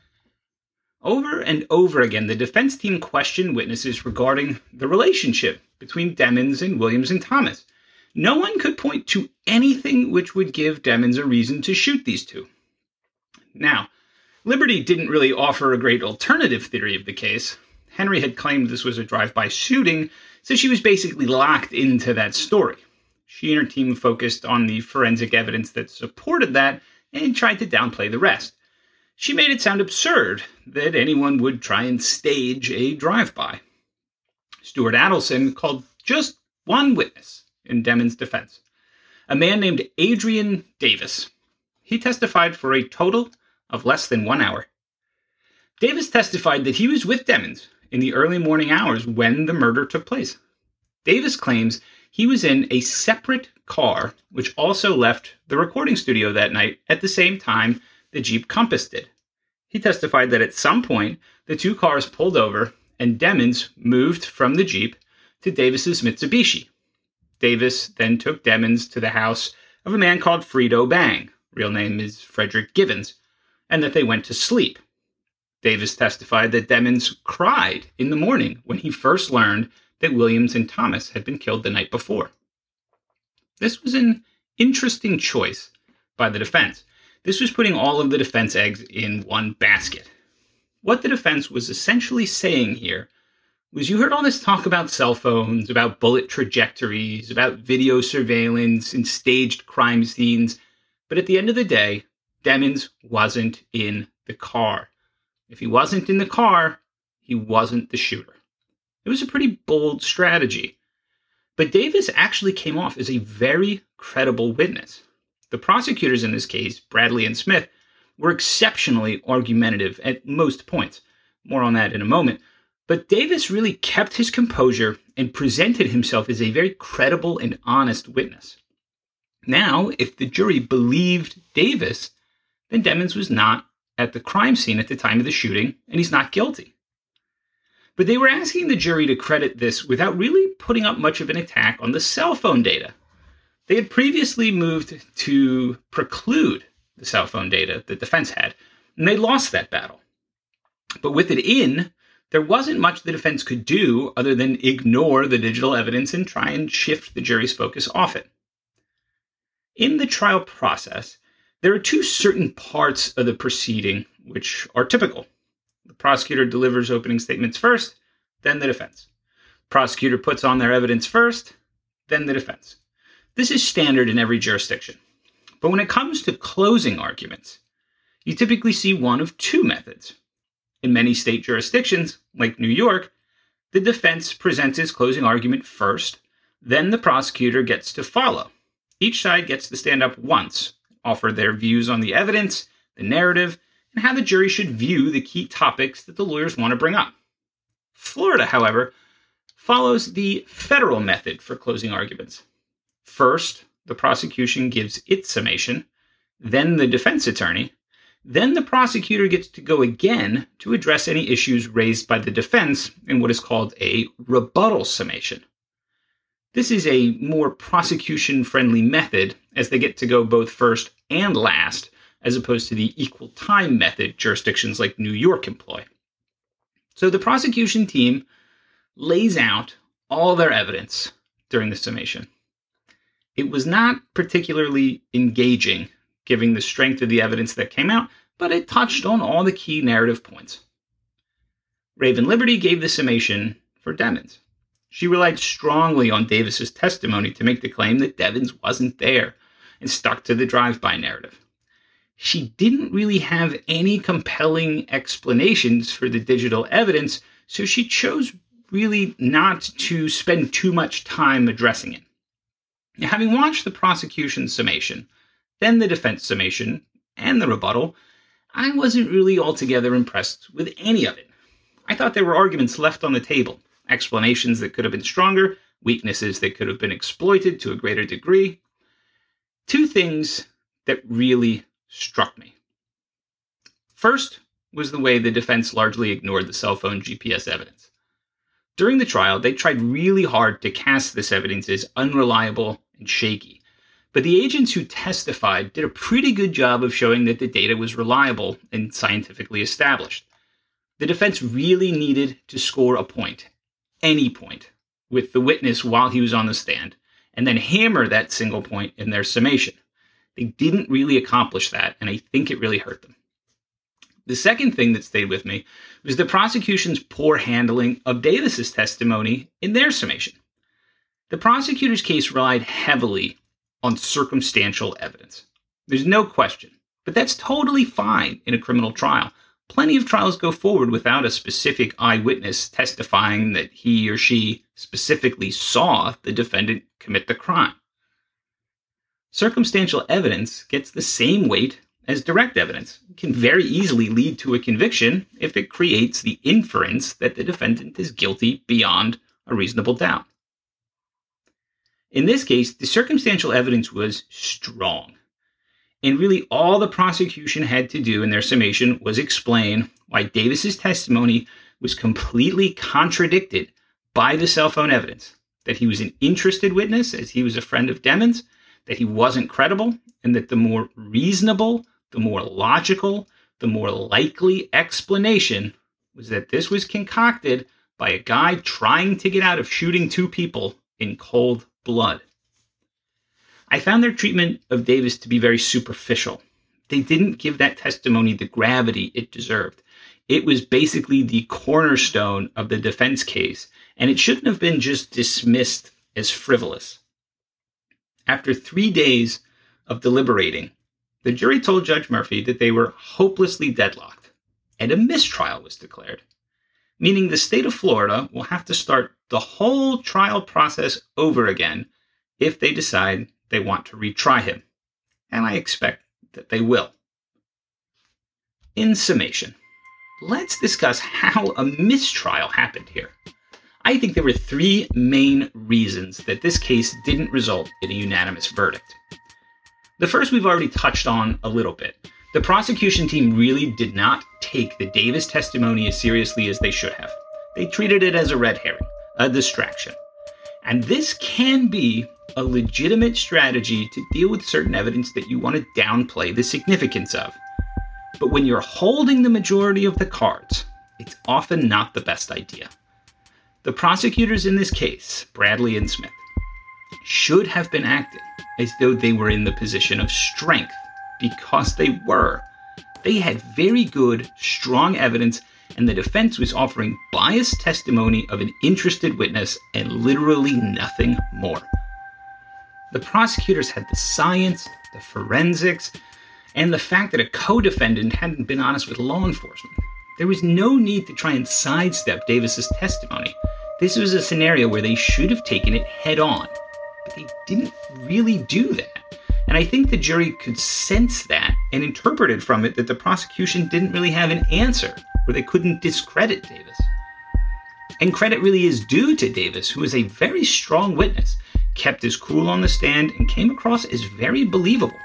S1: Over and over again, the defense team questioned witnesses regarding the relationship between Demens and Williams and Thomas. No one could point to anything which would give Demens a reason to shoot these 2. Now, Liberty didn't really offer a great alternative theory of the case. Henry had claimed this was a drive-by shooting, so she was basically locked into that story. She and her team focused on the forensic evidence that supported that and tried to downplay the rest. She made it sound absurd that anyone would try and stage a drive-by. Stuart Adelson called just one witness in Demens' defense, a man named Adrian Davis. He testified for a total of less than 1 hour. Davis testified that he was with Demens in the early morning hours when the murder took place. Davis claims he was in a separate car, which also left the recording studio that night at the same time the Jeep Compass did. He testified that at some point, the 2 cars pulled over and Demens moved from the Jeep to Davis's Mitsubishi. Davis then took Demens to the house of a man called Fredo Bang, real name is Frederick Givens, and that they went to sleep. Davis testified that Demens cried in the morning when he first learned that Williams and Thomas had been killed the night before. This was an interesting choice by the defense. This was putting all of the defense eggs in one basket. What the defense was essentially saying here was, you heard all this talk about cell phones, about bullet trajectories, about video surveillance and staged crime scenes, but at the end of the day, Demens wasn't in the car. If he wasn't in the car, he wasn't the shooter. It was a pretty bold strategy. But Davis actually came off as a very credible witness. The prosecutors in this case, Bradley and Smith, were exceptionally argumentative at most points. More on that in a moment. But Davis really kept his composure and presented himself as a very credible and honest witness. Now, if the jury believed Davis, then Demens was not at the crime scene at the time of the shooting, and he's not guilty. But they were asking the jury to credit this without really putting up much of an attack on the cell phone data. They had previously moved to preclude the cell phone data that defense had, and they lost that battle. But with it in, there wasn't much the defense could do other than ignore the digital evidence and try and shift the jury's focus off it. In the trial process, there are two certain parts of the proceeding which are typical. The prosecutor delivers opening statements first, then the defense. Prosecutor puts on their evidence first, then the defense. This is standard in every jurisdiction. But when it comes to closing arguments, you typically see one of two methods. In many state jurisdictions, like New York, the defense presents its closing argument first, then the prosecutor gets to follow. Each side gets to stand up once, offer their views on the evidence, the narrative, and how the jury should view the key topics that the lawyers want to bring up. Florida, however, follows the federal method for closing arguments. First, the prosecution gives its summation, then the defense attorney, then the prosecutor gets to go again to address any issues raised by the defense in what is called a rebuttal summation. This is a more prosecution-friendly method, as they get to go both first and last, as opposed to the equal time method jurisdictions like New York employ. So the prosecution team lays out all their evidence during the summation. It was not particularly engaging, given the strength of the evidence that came out, but it touched on all the key narrative points. Raven Liberty gave the summation for Demens. She relied strongly on Davis's testimony to make the claim that Demens wasn't there, and stuck to the drive-by narrative. She didn't really have any compelling explanations for the digital evidence, so she chose really not to spend too much time addressing it. Now, having watched the prosecution's summation, then the defense summation, and the rebuttal, I wasn't really altogether impressed with any of it. I thought there were arguments left on the table, explanations that could have been stronger, weaknesses that could have been exploited to a greater degree. Two things that really struck me. First was the way the defense largely ignored the cell phone GPS evidence. During the trial, they tried really hard to cast this evidence as unreliable and shaky, but the agents who testified did a pretty good job of showing that the data was reliable and scientifically established. The defense really needed to score a point, any point, with the witness while he was on the stand, and then hammer that single point in their summation. They didn't really accomplish that, and I think it really hurt them. The second thing that stayed with me was the prosecution's poor handling of Davis's testimony in their summation. The prosecutor's case relied heavily on circumstantial evidence. There's no question, but that's totally fine in a criminal trial. Plenty of trials go forward without a specific eyewitness testifying that he or she specifically saw the defendant commit the crime. Circumstantial evidence gets the same weight as direct evidence. It can very easily lead to a conviction if it creates the inference that the defendant is guilty beyond a reasonable doubt. In this case, the circumstantial evidence was strong. And really all the prosecution had to do in their summation was explain why Davis's testimony was completely contradicted by the cell phone evidence, that he was an interested witness as he was a friend of Demens, that he wasn't credible, and that the more reasonable, the more logical, the more likely explanation was that this was concocted by a guy trying to get out of shooting two people in cold blood. I found their treatment of Davis to be very superficial. They didn't give that testimony the gravity it deserved. It was basically the cornerstone of the defense case, and it shouldn't have been just dismissed as frivolous. After 3 days of deliberating, the jury told Judge Murphy that they were hopelessly deadlocked, and a mistrial was declared, meaning the state of Florida will have to start the whole trial process over again if they decide they want to retry him, and I expect that they will. In summation, let's discuss how a mistrial happened here. I think there were 3 main reasons that this case didn't result in a unanimous verdict. The first we've already touched on a little bit. The prosecution team really did not take the Davis testimony as seriously as they should have. They treated it as a red herring, a distraction. And this can be a legitimate strategy to deal with certain evidence that you want to downplay the significance of. But when you're holding the majority of the cards, it's often not the best idea. The prosecutors in this case, Bradley and Smith, should have been acting as though they were in the position of strength, because they were. They had very good, strong evidence, and the defense was offering biased testimony of an interested witness and literally nothing more. The prosecutors had the science, the forensics, and the fact that a co-defendant hadn't been honest with law enforcement. There was no need to try and sidestep Davis's testimony. This was a scenario where they should have taken it head on, but they didn't really do that. And I think the jury could sense that and interpreted from it that the prosecution didn't really have an answer, or they couldn't discredit Davis. And credit really is due to Davis, who is a very strong witness, kept his cool on the stand, and came across as very believable.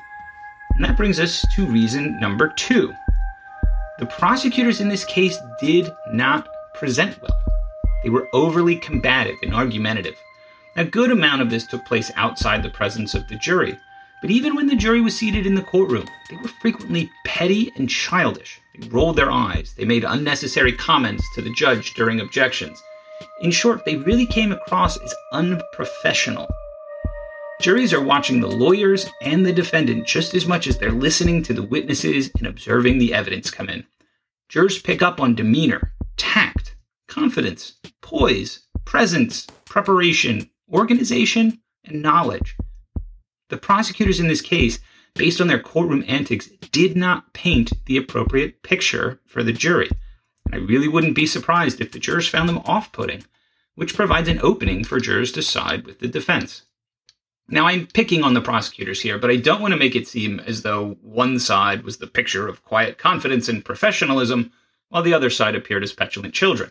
S1: And that brings us to reason number 2. The prosecutors in this case did not present well. They were overly combative and argumentative. A good amount of this took place outside the presence of the jury, but even when the jury was seated in the courtroom, they were frequently petty and childish. They rolled their eyes. They made unnecessary comments to the judge during objections. In short, they really came across as unprofessional. Juries are watching the lawyers and the defendant just as much as they're listening to the witnesses and observing the evidence come in. Jurors pick up on demeanor, tact, confidence, poise, presence, preparation, organization, and knowledge. The prosecutors in this case, based on their courtroom antics, did not paint the appropriate picture for the jury. And I really wouldn't be surprised if the jurors found them off-putting, which provides an opening for jurors to side with the defense. Now, I'm picking on the prosecutors here, but I don't want to make it seem as though one side was the picture of quiet confidence and professionalism, while the other side appeared as petulant children.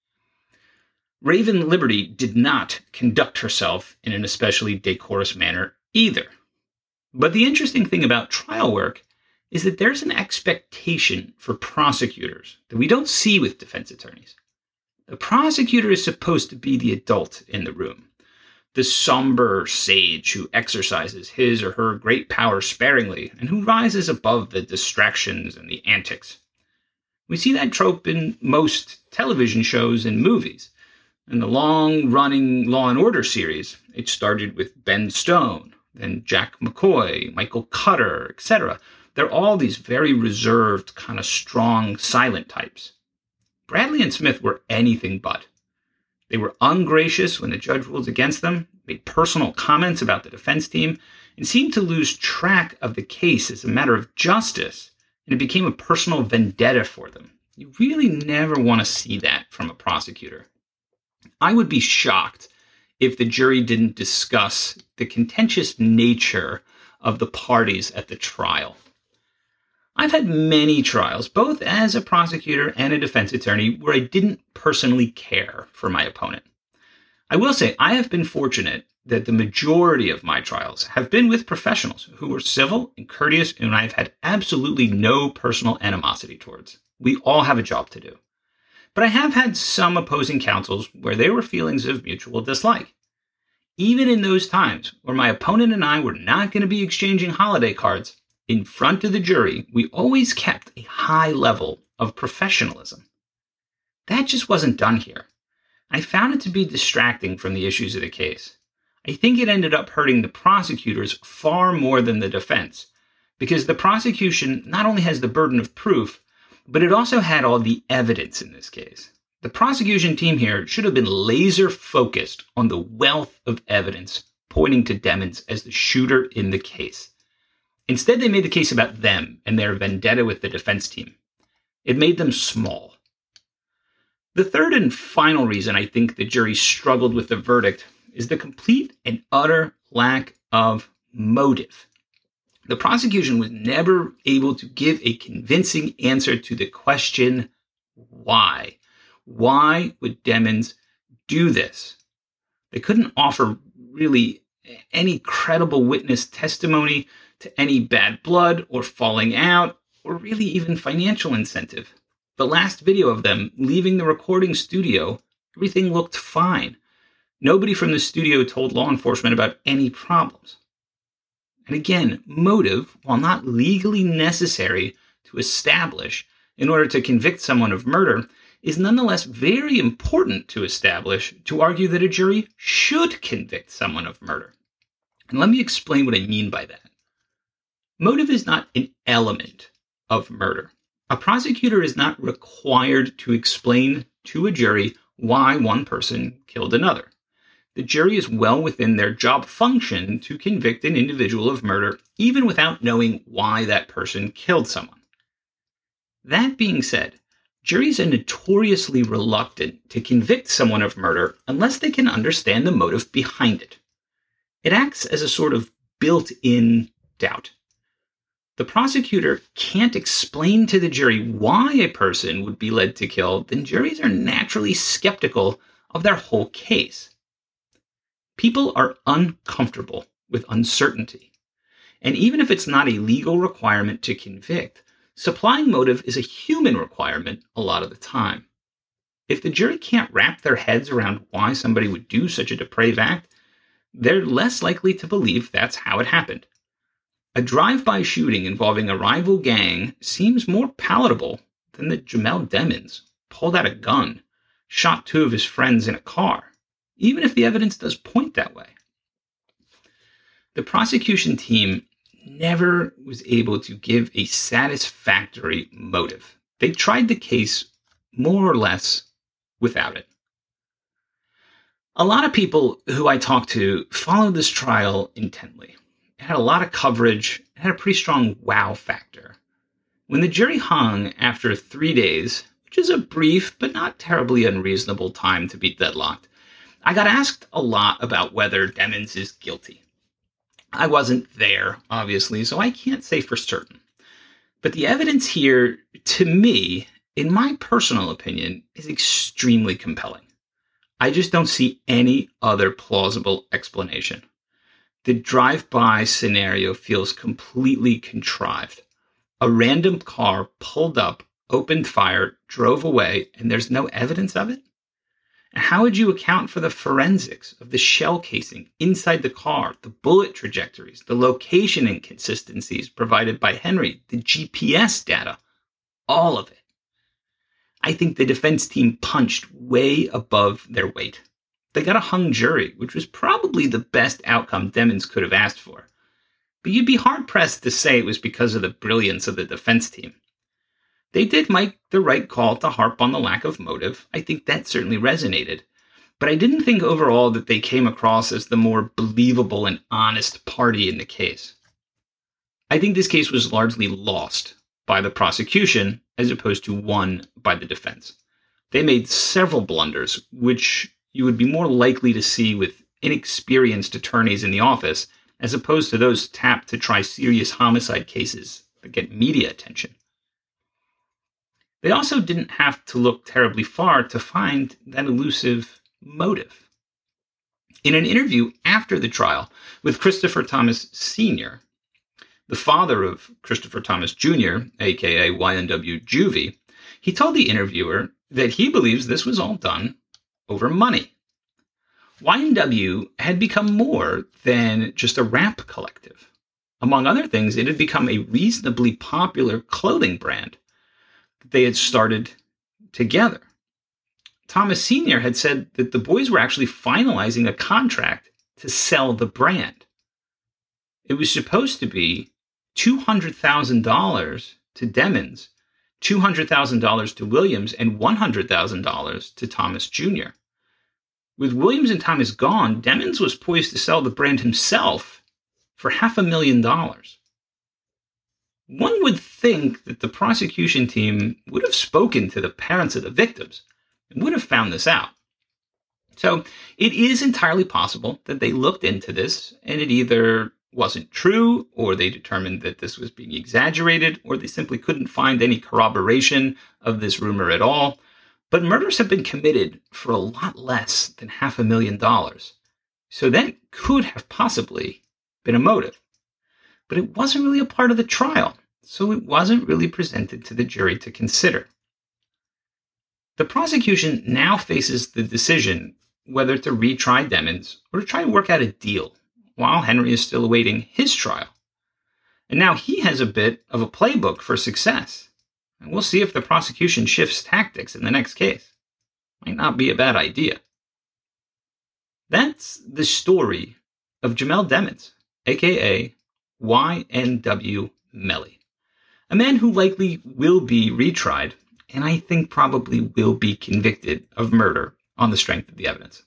S1: Raven Liberty did not conduct herself in an especially decorous manner either. But the interesting thing about trial work is that there's an expectation for prosecutors that we don't see with defense attorneys. The prosecutor is supposed to be the adult in the room, the somber sage who exercises his or her great power sparingly and who rises above the distractions and the antics. We see that trope in most television shows and movies. In the long-running Law & Order series, it started with Ben Stone, then Jack McCoy, Michael Cutter, etc. They're all these very reserved, kind of strong, silent types. Bradley and Smith were anything but. They were ungracious when the judge ruled against them, made personal comments about the defense team, and seemed to lose track of the case as a matter of justice, and it became a personal vendetta for them. You really never want to see that from a prosecutor. I would be shocked if the jury didn't discuss the contentious nature of the parties at the trial. I've had many trials, both as a prosecutor and a defense attorney, where I didn't personally care for my opponent. I will say I have been fortunate that the majority of my trials have been with professionals who were civil and courteous and I've had absolutely no personal animosity towards. We all have a job to do. But I have had some opposing counsels where there were feelings of mutual dislike. Even in those times where my opponent and I were not going to be exchanging holiday cards, in front of the jury, we always kept a high level of professionalism. That just wasn't done here. I found it to be distracting from the issues of the case. I think it ended up hurting the prosecutors far more than the defense, because the prosecution not only has the burden of proof, but it also had all the evidence in this case. The prosecution team here should have been laser focused on the wealth of evidence pointing to Demens as the shooter in the case. Instead, they made the case about them and their vendetta with the defense team. It made them small. The third and final reason I think the jury struggled with the verdict is the complete and utter lack of motive. The prosecution was never able to give a convincing answer to the question, why? Why would Demens do this? They couldn't offer really any credible witness testimony to any bad blood or falling out or really even financial incentive. The last video of them leaving the recording studio, everything looked fine. Nobody from the studio told law enforcement about any problems. And again, motive, while not legally necessary to establish in order to convict someone of murder, is nonetheless very important to establish to argue that a jury should convict someone of murder. And let me explain what I mean by that. Motive is not an element of murder. A prosecutor is not required to explain to a jury why one person killed another. The jury is well within their job function to convict an individual of murder, even without knowing why that person killed someone. That being said, juries are notoriously reluctant to convict someone of murder unless they can understand the motive behind it. It acts as a sort of built-in doubt. The prosecutor can't explain to the jury why a person would be led to kill, then juries are naturally skeptical of their whole case. People are uncomfortable with uncertainty. And even if it's not a legal requirement to convict, supplying motive is a human requirement a lot of the time. If the jury can't wrap their heads around why somebody would do such a depraved act, they're less likely to believe that's how it happened. A drive-by shooting involving a rival gang seems more palatable than that Jamel Demens pulled out a gun, shot two of his friends in a car, even if the evidence does point that way. The prosecution team never was able to give a satisfactory motive. They tried the case more or less without it. A lot of people who I talked to followed this trial intently. It had a lot of coverage. It had a pretty strong wow factor. When the jury hung after 3 days, which is a brief but not terribly unreasonable time to be deadlocked, I got asked a lot about whether Demens is guilty. I wasn't there, obviously, so I can't say for certain. But the evidence here, to me, in my personal opinion, is extremely compelling. I just don't see any other plausible explanation. The drive-by scenario feels completely contrived. A random car pulled up, opened fire, drove away, and there's no evidence of it? And how would you account for the forensics of the shell casing inside the car, the bullet trajectories, the location inconsistencies provided by Henry, the GPS data, all of it? I think the defense team punched way above their weight. They got a hung jury, which was probably the best outcome Demens could have asked for. But you'd be hard-pressed to say it was because of the brilliance of the defense team. They did make the right call to harp on the lack of motive. I think that certainly resonated. But I didn't think overall that they came across as the more believable and honest party in the case. I think this case was largely lost by the prosecution as opposed to won by the defense. They made several blunders, which you would be more likely to see with inexperienced attorneys in the office as opposed to those tapped to try serious homicide cases that get media attention. They also didn't have to look terribly far to find that elusive motive. In an interview after the trial with Christopher Thomas Sr., the father of Christopher Thomas Jr., aka YNW Juvie, he told the interviewer that he believes this was all done over money. YNW had become more than just a rap collective. Among other things, it had become a reasonably popular clothing brand. that they had started together. Thomas Sr. had said that the boys were actually finalizing a contract to sell the brand. It was supposed to be $200,000 to Demens, $200,000 to Williams, and $100,000 to Thomas Jr. With Williams and Thomas gone, Demens was poised to sell the brand himself for $500,000. One would think that the prosecution team would have spoken to the parents of the victims and would have found this out. So it is entirely possible that they looked into this and it either wasn't true, or they determined that this was being exaggerated, or they simply couldn't find any corroboration of this rumor at all. But murders have been committed for a lot less than $500,000. So that could have possibly been a motive. But it wasn't really a part of the trial, so it wasn't really presented to the jury to consider. The prosecution now faces the decision whether to retry Demens or to try and work out a deal while Henry is still awaiting his trial. And now he has a bit of a playbook for success. And we'll see if the prosecution shifts tactics in the next case. Might not be a bad idea. That's the story of Jamel Demens, aka YNW Melly. A man who likely will be retried, and I think probably will be convicted of murder on the strength of the evidence.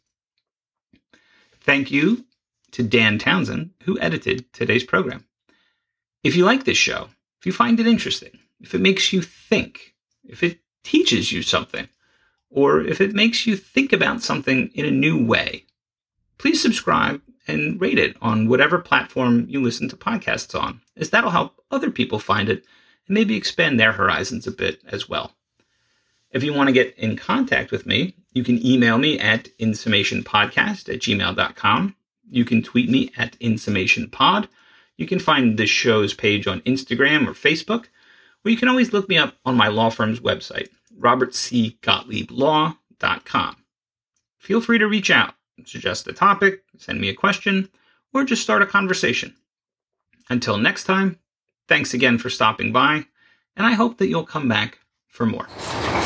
S1: Thank you to Dan Townsend, who edited today's program. If you like this show, if you find it interesting, if it makes you think, if it teaches you something, or if it makes you think about something in a new way, please subscribe and rate it on whatever platform you listen to podcasts on, as that'll help other people find it and maybe expand their horizons a bit as well. If you want to get in contact with me, you can email me at insummationpodcast@gmail.com. You can tweet me at insummationpod. You can find this show's page on Instagram or Facebook, or you can always look me up on my law firm's website, robertcgottlieblaw.com. Feel free to reach out, suggest a topic, send me a question, or just start a conversation. Until next time, thanks again for stopping by, and I hope that you'll come back for more.